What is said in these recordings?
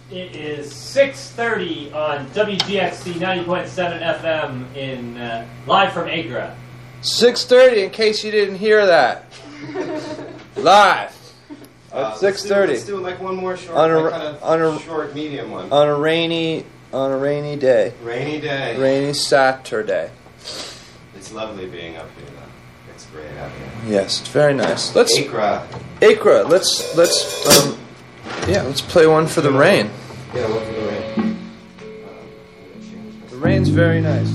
It is 6:30 on WGXC 90.7 FM in live from Acra. 6:30, in case you didn't hear that. Live at 6:30. Let's do like one more short, short, medium one. On a rainy day. Rainy day. Rainy Saturday. It's lovely being up here, though. It's great out here. Yes, it's very nice. Acra. Let's play one for the rain. Yeah, one for the rain. The rain's very nice.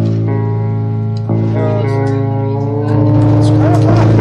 It's kind of hot.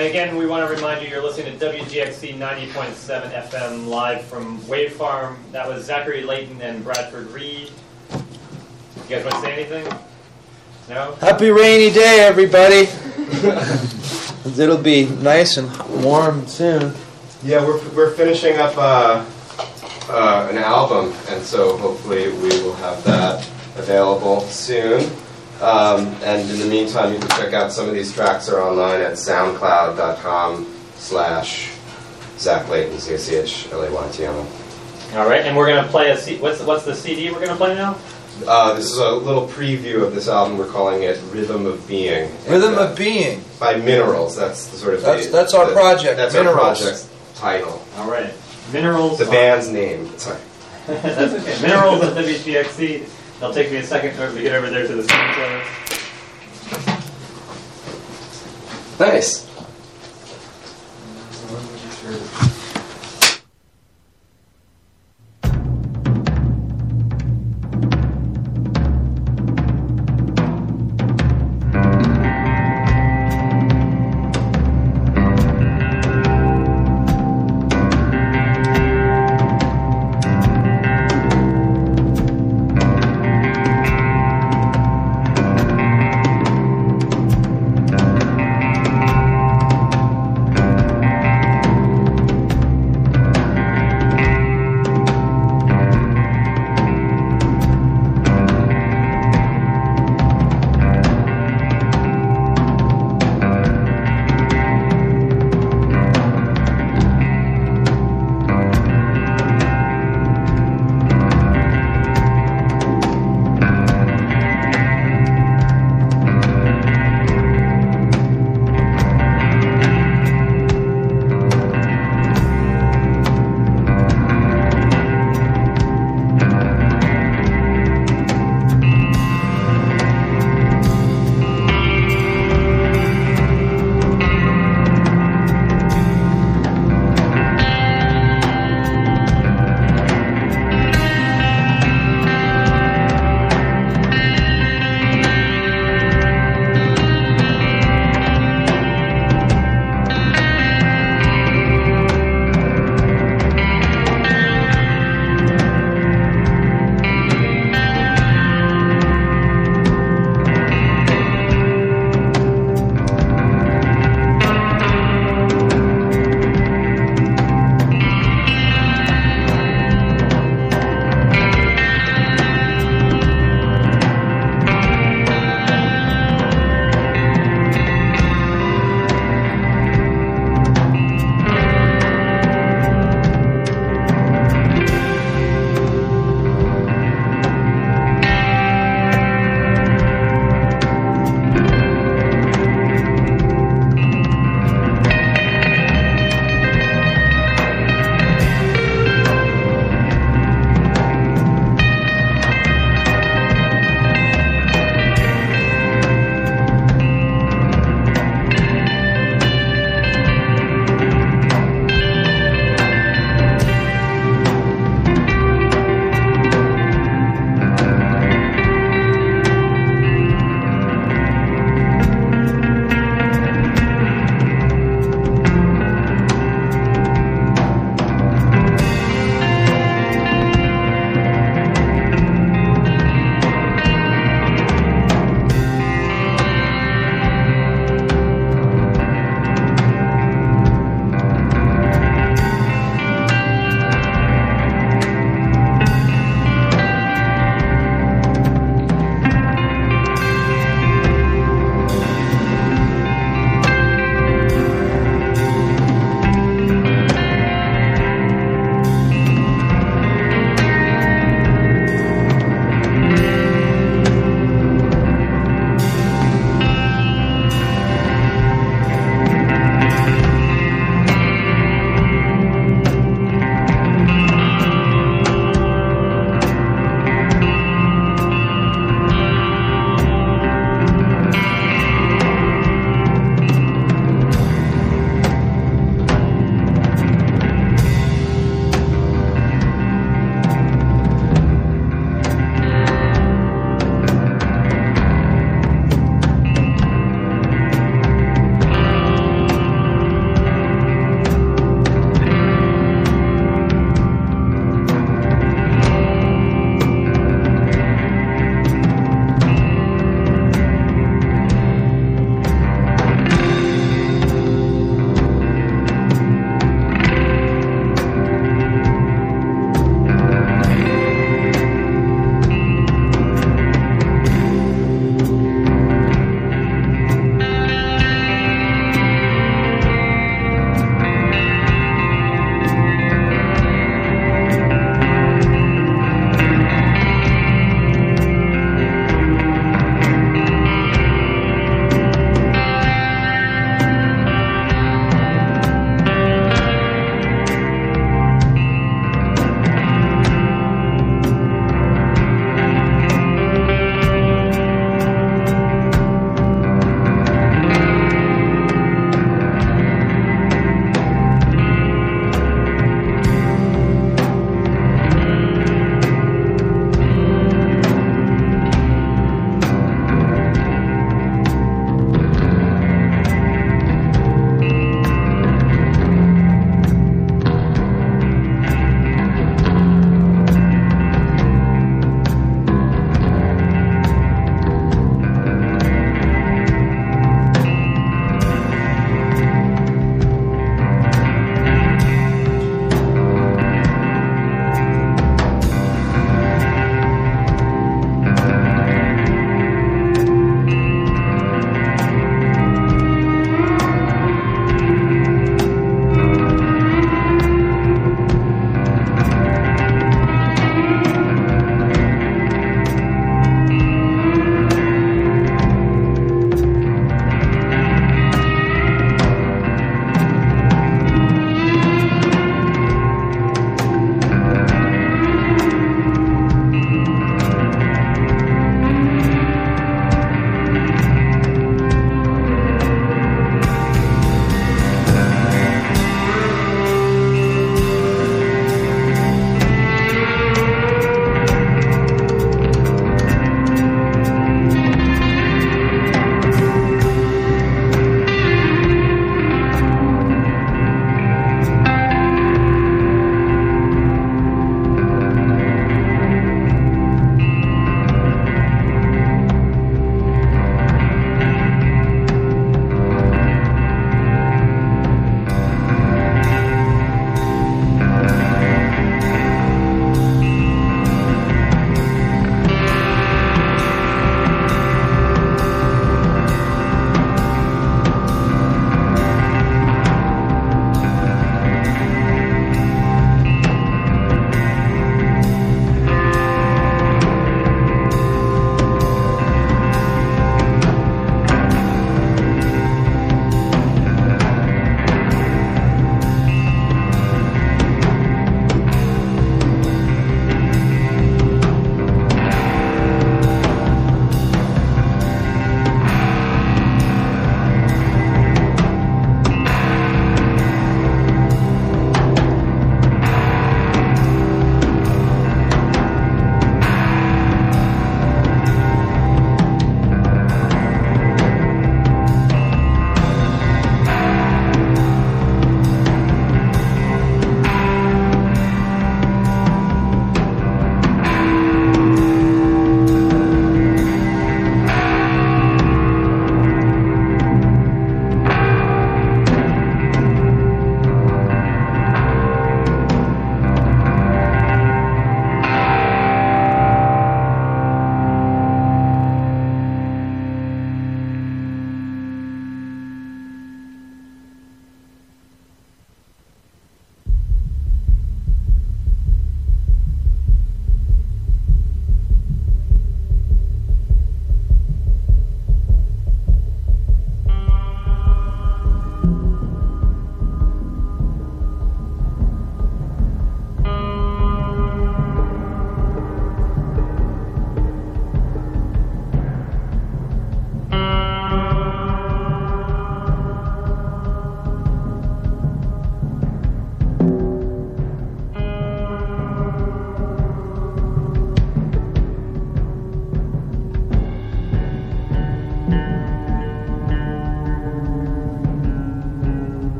And again, we want to remind you you're listening to WGXC 90.7 FM live from Wave Farm. That was Zachary Layton and Bradford Reed. You guys want to say anything? No? Happy rainy day, everybody. It'll be nice and warm soon. Yeah, we're finishing up an album, and so hopefully we will have that available soon. And in the meantime, you can check out some of these tracks are online at soundcloud.com/Zach Layton, ZachLayton. All right, and we're going to play what's the CD we're going to play now? This is a little preview of this album. We're calling it Rhythm of Being. Rhythm of Being. By Minerals. That's the sort of that's our project. That's Minerals. our project's title. All right, Minerals. The band's name. Sorry. That's okay. Minerals at WGXC. It'll take me a second to get over there to the screen players. Nice.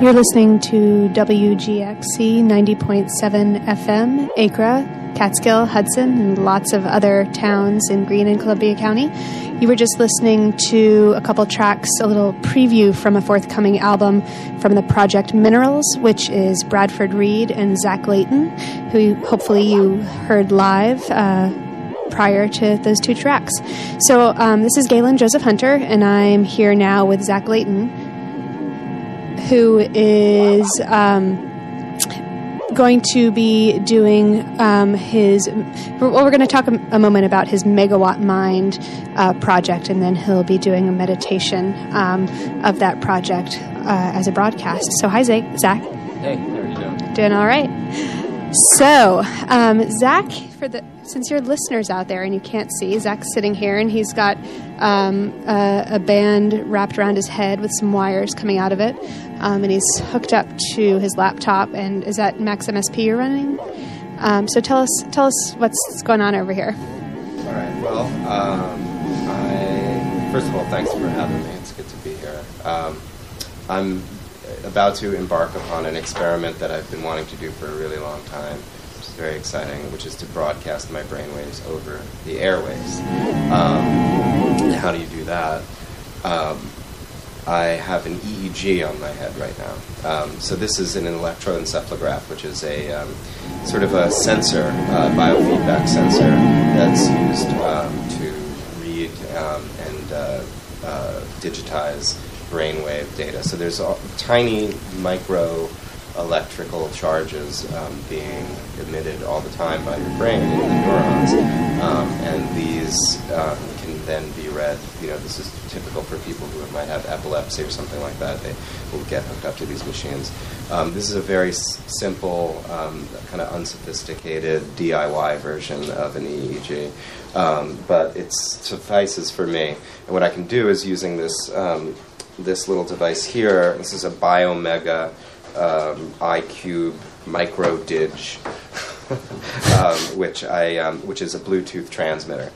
You're listening to WGXC 90.7 FM, Acra, Catskill, Hudson, and lots of other towns in Greene and Columbia County. You were just listening to a couple tracks, a little preview from a forthcoming album from the project Minerals, which is Bradford Reed and Zach Layton, who hopefully you heard live prior to those two tracks. So this is Galen Joseph Hunter, and I'm here now with Zach Layton, who is going to be doing we're going to talk a moment about his Megawatt Mind project, and then he'll be doing a meditation of that project as a broadcast. So hi, Zach. Hey, how are you doing? Doing all right. So, Zach, since your listeners out there and you can't see, Zach's sitting here and he's got a band wrapped around his head with some wires coming out of it, and he's hooked up to his laptop. And is that Max MSP you're running? So tell us what's going on over here. All right. Well, first of all, thanks for having me. It's good to be here. I'm about to embark upon an experiment that I've been wanting to do for a really long time, which is very exciting, which is to broadcast my brainwaves over the airwaves. How do you do that? I have an EEG on my head right now. So this is an electroencephalograph, which is a sort of a sensor, biofeedback sensor that's used to read and digitize brainwave data. So there's tiny micro electrical charges being emitted all the time by your brain in the neurons, and these can then be read. This is typical for people who might have epilepsy or something like that. They will get hooked up to these machines. This is a very simple, kind of unsophisticated DIY version of an EEG, but it suffices for me. And what I can do is using this little device here. This is a Biomega iCube MicroDig, which is a Bluetooth transmitter.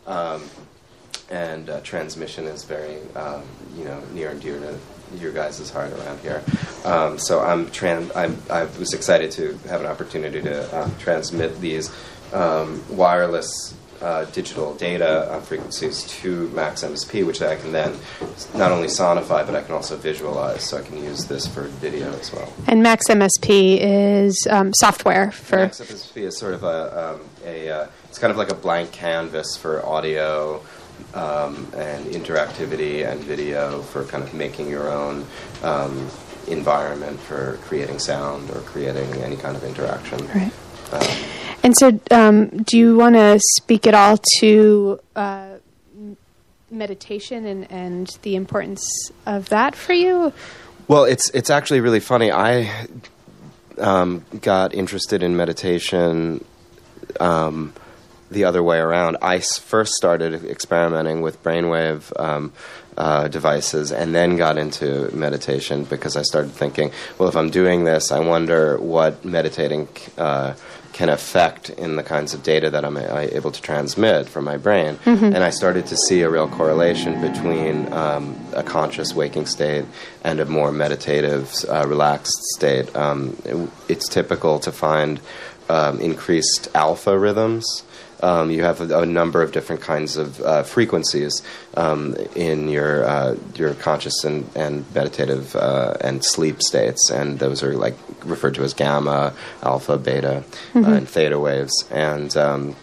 And transmission is very near and dear to your guys' heart around here. So I was excited to have an opportunity to transmit these wireless digital data frequencies to Max MSP, which I can then not only sonify, but I can also visualize. So I can use this for video as well. And Max MSP is software for... Max MSP is sort of it's kind of like a blank canvas for audio and interactivity and video, for kind of making your own environment for creating sound or creating any kind of interaction. Right. And so, do you want to speak at all to meditation and the importance of that for you? Well, it's actually really funny. I got interested in meditation the other way around. I first started experimenting with brainwave devices and then got into meditation because I started thinking, well, if I'm doing this, I wonder what meditating can affect in the kinds of data that I'm able to transmit from my brain. And I started to see a real correlation between a conscious waking state and a more meditative, relaxed state. It's typical to find increased alpha rhythms. You have a number of different kinds of frequencies in your conscious and meditative and sleep states, and those are like referred to as gamma, alpha, beta, and theta waves. And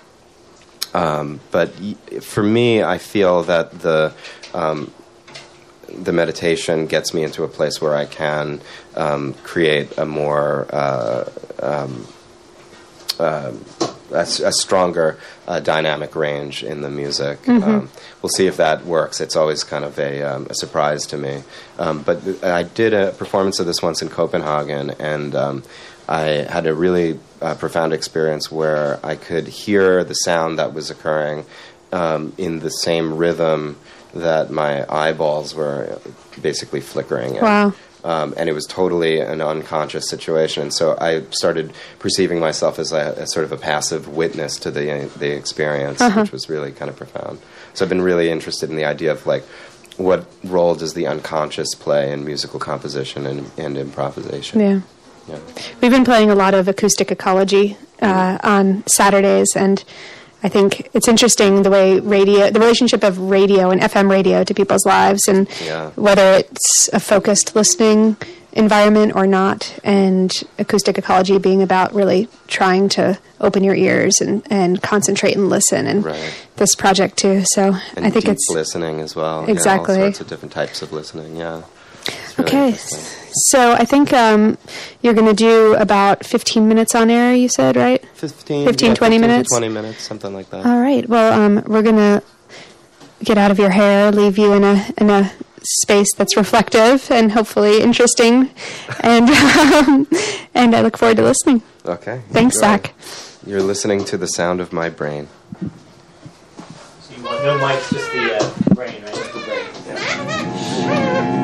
but for me, I feel that the meditation gets me into a place where I can create a more a stronger dynamic range in the music. We'll see if that works. It's always kind of a surprise to me. But I did a performance of this once in Copenhagen, and I had a really profound experience where I could hear the sound that was occurring in the same rhythm that my eyeballs were basically flickering in. Wow. And it was totally an unconscious situation. And so I started perceiving myself as a sort of a passive witness to the experience, which was really kind of profound. So I've been really interested in the idea of, like, what role does the unconscious play in musical composition and improvisation? Yeah. Yeah. We've been playing a lot of acoustic ecology on Saturdays, and I think it's interesting the way the relationship of radio and FM radio to people's lives, and whether it's a focused listening environment or not, and acoustic ecology being about really trying to open your ears and concentrate and listen, and this project too. So and I think deep it's listening as well. Exactly. All sorts of different types of listening. Yeah. It's really Okay. interesting. So I think you're going to do about 15 minutes on air, you said, right? 15, 20 minutes? 20 minutes, something like that. All right. Well, we're going to get out of your hair, leave you in a space that's reflective and hopefully interesting, and and I look forward to listening. Okay. Thanks, Enjoy. Zach. You're listening to the sound of my brain. So you want no mics, just the brain, right? Just the brain. Yeah.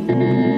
Bye.